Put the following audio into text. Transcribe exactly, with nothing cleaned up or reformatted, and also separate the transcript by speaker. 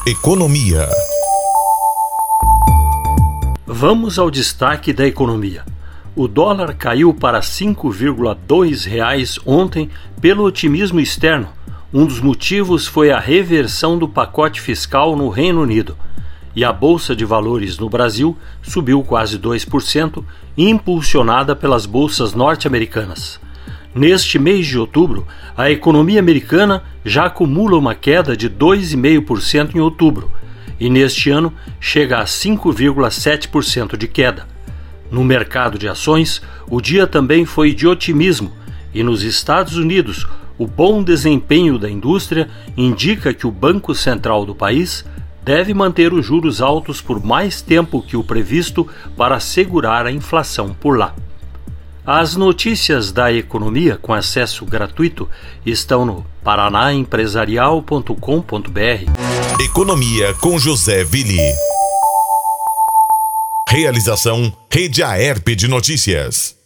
Speaker 1: Economia.
Speaker 2: Vamos ao destaque da economia. O dólar caiu para cinco vírgula dois reais ontem pelo otimismo externo. Um dos motivos foi a reversão do pacote fiscal no Reino Unido. E a Bolsa de Valores no Brasil subiu quase dois por cento, impulsionada pelas bolsas norte-americanas. Neste mês de outubro, a economia americana já acumula uma queda de dois vírgula cinco por cento em outubro, e neste ano chega a cinco vírgula sete por cento de queda. No mercado de ações, o dia também foi de otimismo, e nos Estados Unidos, o bom desempenho da indústria indica que o Banco Central do país deve manter os juros altos por mais tempo que o previsto para segurar a inflação por lá. As notícias da economia com acesso gratuito estão no paraná empresarial ponto com ponto br.
Speaker 1: Economia com José Willi. Realização Rede Aerp de Notícias.